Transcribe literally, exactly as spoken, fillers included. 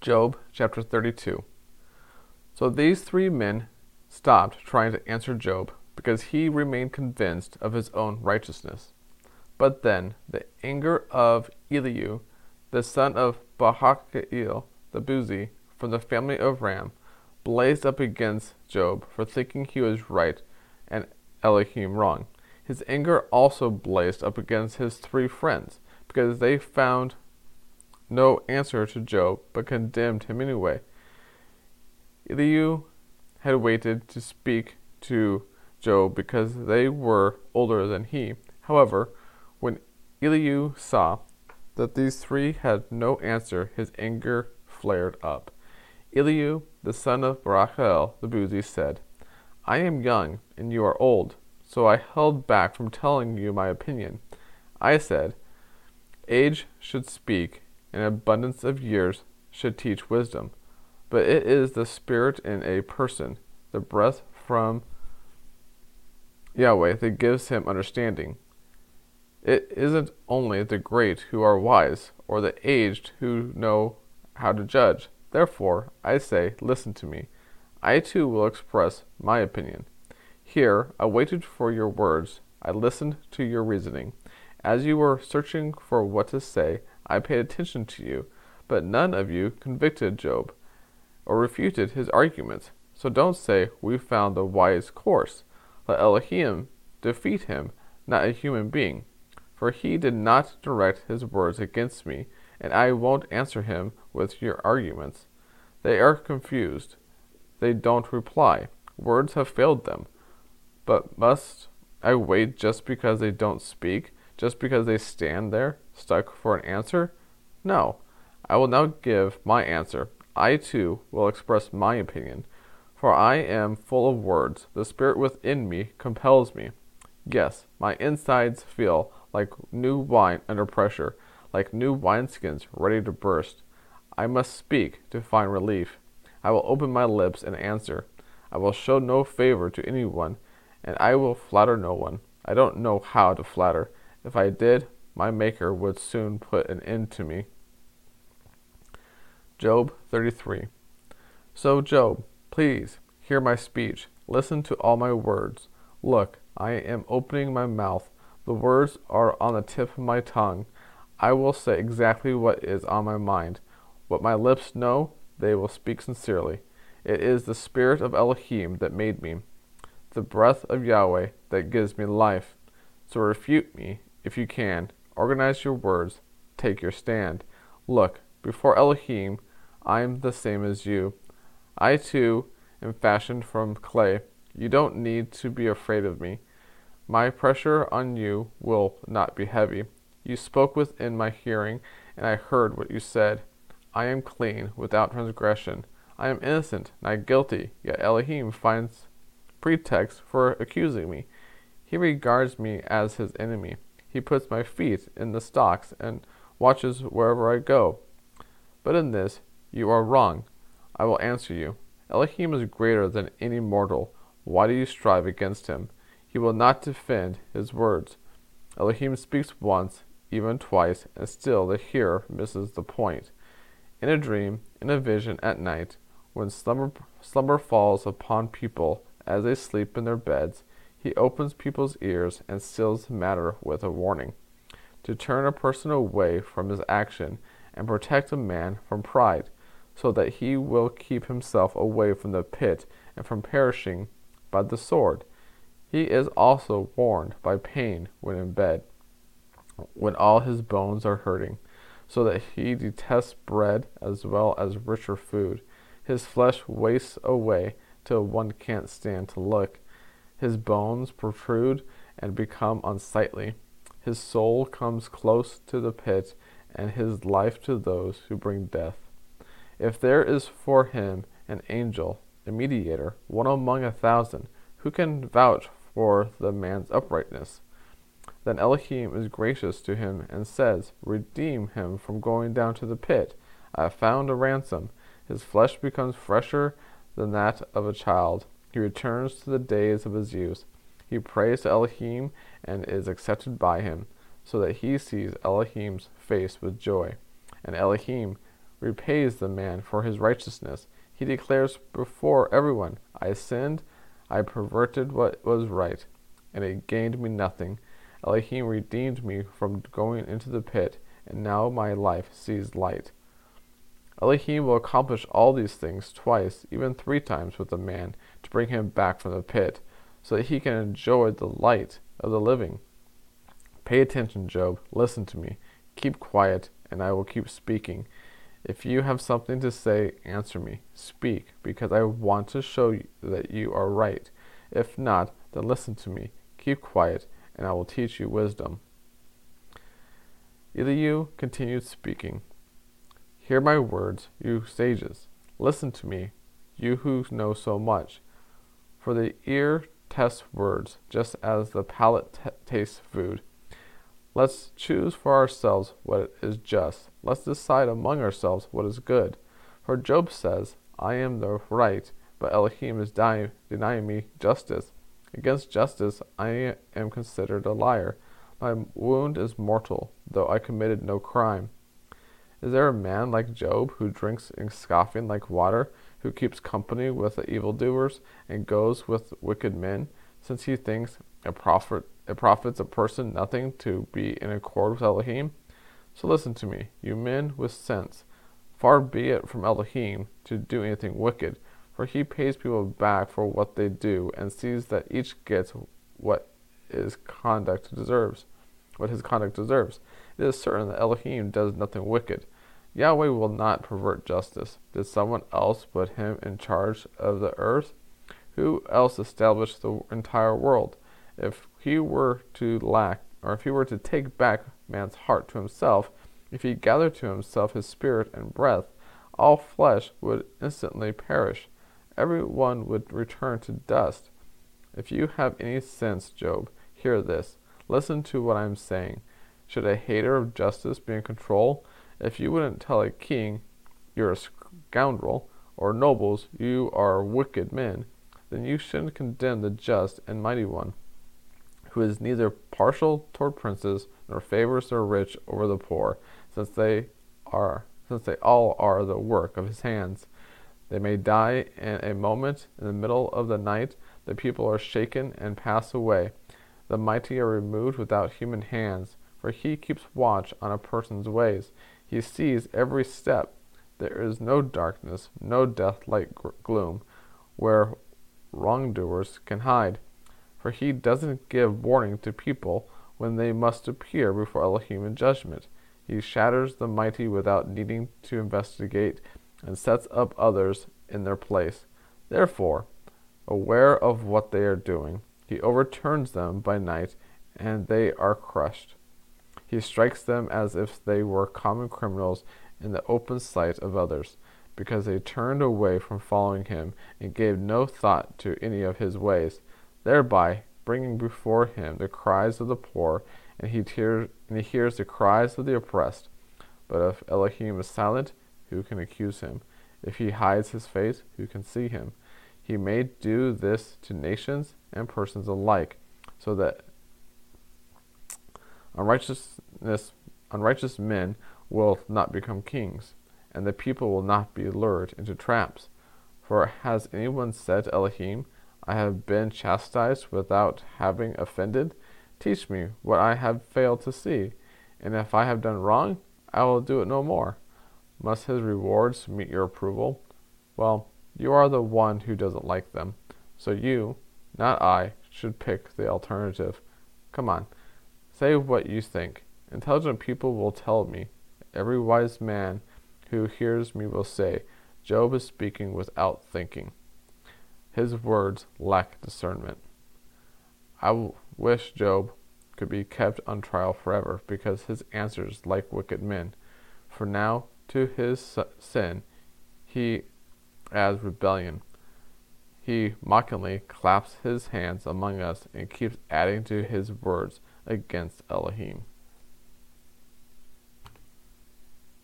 Job chapter thirty-two. So these three men stopped trying to answer Job because he remained convinced of his own righteousness. But then the anger of Elihu, the son of Barachel the Buzi, from the family of Ram, blazed up against Job for thinking he was right and Elohim wrong. His anger also blazed up against his three friends, because they found no answer to Job, but condemned him anyway. Elihu had waited to speak to Job because they were older than he. However, when Elihu saw that these three had no answer, his anger flared up. Elihu, the son of Barachel the Buzi, said, I am young, and you are old, so I held back from telling you my opinion. I said, age should speak, and abundance of years should teach wisdom. But it is the spirit in a person, the breath from Yahweh, that gives him understanding. It isn't only the great who are wise, or the aged who know how to judge. Therefore, I say, listen to me. I too will express my opinion. Here, I waited for your words. I listened to your reasoning. As you were searching for what to say, I paid attention to you, but none of you convicted Job or refuted his arguments. So don't say, we found the wise course. Let Elohim defeat him, not a human being. For he did not direct his words against me, and I won't answer him with your arguments. They are confused. They don't reply. Words have failed them. But must I wait just because they don't speak? Just because they stand there, stuck for an answer? No. I will now give my answer. I too will express my opinion. For I am full of words. The spirit within me compels me. Yes, my insides feel like new wine under pressure, like new wineskins ready to burst. I must speak to find relief. I will open my lips and answer. I will show no favor to anyone, and I will flatter no one. I don't know how to flatter. If I did, my Maker would soon put an end to me. Job thirty-three. So, Job, please hear my speech. Listen to all my words. Look, I am opening my mouth. The words are on the tip of my tongue. I will say exactly what is on my mind. What my lips know, they will speak sincerely. It is the spirit of Elohim that made me, the breath of Yahweh that gives me life. So refute me, if you can. Organize your words. Take your stand. Look, before Elohim, I am the same as you. I too am fashioned from clay. You don't need to be afraid of me. My pressure on you will not be heavy. You spoke within my hearing, and I heard what you said. I am clean, without transgression. I am innocent, not guilty, yet Elohim finds pretext for accusing me. He regards me as his enemy. He puts my feet in the stocks and watches wherever I go. But in this, you are wrong. I will answer you. Elohim is greater than any mortal. Why do you strive against him? He will not defend his words. Elohim speaks once, even twice, and still the hearer misses the point. In a dream, in a vision at night, when slumber, slumber falls upon people as they sleep in their beds, he opens people's ears and seals the matter with a warning, to turn a person away from his action and protect a man from pride, so that he will keep himself away from the pit and from perishing by the sword. He is also warned by pain when in bed, when all his bones are hurting, so that he detests bread as well as richer food. His flesh wastes away till one can't stand to look. His bones protrude and become unsightly. His soul comes close to the pit, and his life to those who bring death. If there is for him an angel, a mediator, one among a thousand, who can vouch for the man's uprightness? Then Elohim is gracious to him and says, redeem him from going down to the pit. I have found a ransom. His flesh becomes fresher than that of a child. He returns to the days of his youth. He prays to Elohim and is accepted by him, so that he sees Elohim's face with joy. And Elohim repays the man for his righteousness. He declares before everyone, I sinned, I perverted what was right, and it gained me nothing. Elohim redeemed me from going into the pit, and now my life sees light. Elohim will accomplish all these things twice, even three times with a man, to bring him back from the pit, so that he can enjoy the light of the living. Pay attention, Job. Listen to me. Keep quiet, and I will keep speaking. If you have something to say, answer me. Speak, because I want to show you that you are right. If not, then listen to me. Keep quiet, and I will teach you wisdom. Elihu continued speaking. Hear my words, you sages. Listen to me, you who know so much. For the ear tests words, just as the palate t- tastes food. Let's choose for ourselves what is just. Let's decide among ourselves what is good. For Job says, I am the right, but Elohim is dying, denying me justice. Against justice I am considered a liar. My wound is mortal, though I committed no crime. Is there a man like Job, who drinks in scoffing like water, who keeps company with the evildoers, and goes with wicked men, since he thinks a prophet it profits a person nothing to be in accord with Elohim? So listen to me, you men with sense. Far be it from Elohim to do anything wicked, for he pays people back for what they do, and sees that each gets what his conduct deserves. What his conduct deserves. It is certain that Elohim does nothing wicked. Yahweh will not pervert justice. Did someone else put him in charge of the earth? Who else established the entire world? If he were to lack, or if he were to take back man's heart to himself, if he gathered to himself his spirit and breath, all flesh would instantly perish. Every one would return to dust. If you have any sense, Job, hear this. Listen to what I am saying. Should a hater of justice be in control? If you wouldn't tell a king, you're a scoundrel, or nobles, you are wicked men, then you shouldn't condemn the just and mighty one, who is neither partial toward princes, nor favors the rich over the poor, since they are, since they all are the work of his hands. They may die in a moment, in the middle of the night. The people are shaken and pass away. The mighty are removed without human hands, for he keeps watch on a person's ways. He sees every step. There is no darkness, no death-like gloom, where wrongdoers can hide. For he doesn't give warning to people when they must appear before Elohim in judgment. He shatters the mighty without needing to investigate, and sets up others in their place. Therefore, aware of what they are doing, he overturns them by night, and they are crushed. He strikes them as if they were common criminals in the open sight of others, because they turned away from following him and gave no thought to any of his ways, thereby bringing before him the cries of the poor, and he, tear, and he hears the cries of the oppressed. But if Elohim is silent, who can accuse him? If he hides his face, who can see him? He may do this to nations and persons alike, so that unrighteousness, unrighteous men will not become kings, and the people will not be lured into traps. For has anyone said to Elohim, I have been chastised without having offended? Teach me what I have failed to see, and if I have done wrong, I will do it no more. Must his rewards meet your approval? Well, you are the one who doesn't like them, so you, not I, should pick the alternative. Come on, say what you think. Intelligent people will tell me. Every wise man who hears me will say, Job is speaking without thinking. His words lack discernment. I w- wish Job could be kept on trial forever, because his answers like wicked men. For now, to his sin, he adds rebellion. He mockingly claps his hands among us and keeps adding to his words against Elohim.